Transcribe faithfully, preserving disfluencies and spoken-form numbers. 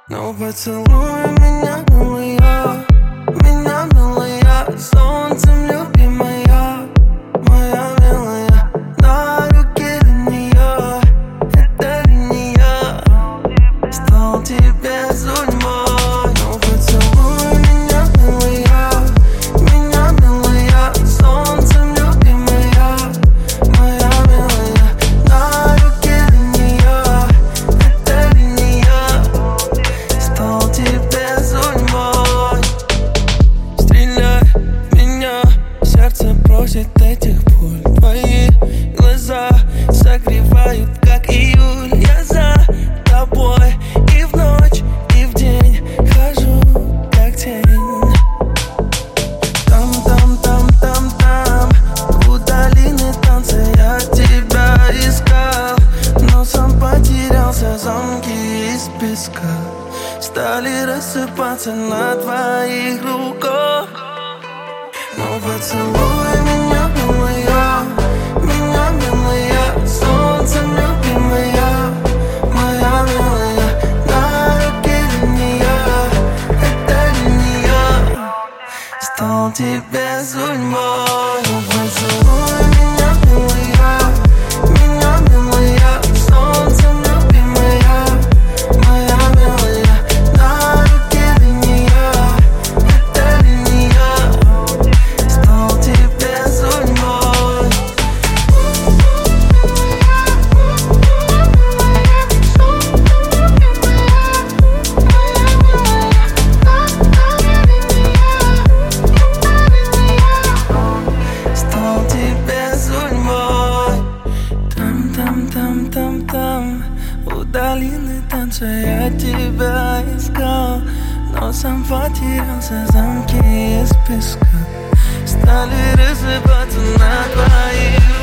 Ну поцелуй меня, милая, меня, милая, солнцем любимая, моя милая, на руке линия, это линия, стал тебе судьбой. Ну поцелуй меня, милая, меня, милая, солнцем любимая, моя милая, на руке линия, это линия, стал тебе судьбой. Стреляй в меня, сердце просит этих пуль. Твои глаза согревают, как июль. Я за тобой и в ночь, и в день хожу, как тень. Там, там, там, там, там, у долины танца я тебя искал, но сам потерялся. Замки из песка стали рассыпаться на твоих руках. Ну поцелуй меня, милая, меня, милая, солнцем любимая, моя милая, на руке линия, это линия, стал тебе судьбой. Ну поцелуй меня, милая, меня, милая, солнцем любимая, моя милая, на руке линия, это линия, стал тебе судьбой. Стал тебе судьбой. Там, там, там, там, там, у долины танца я тебя искал, но сам потерялся. Замки из песка стали рассыпаться на твоих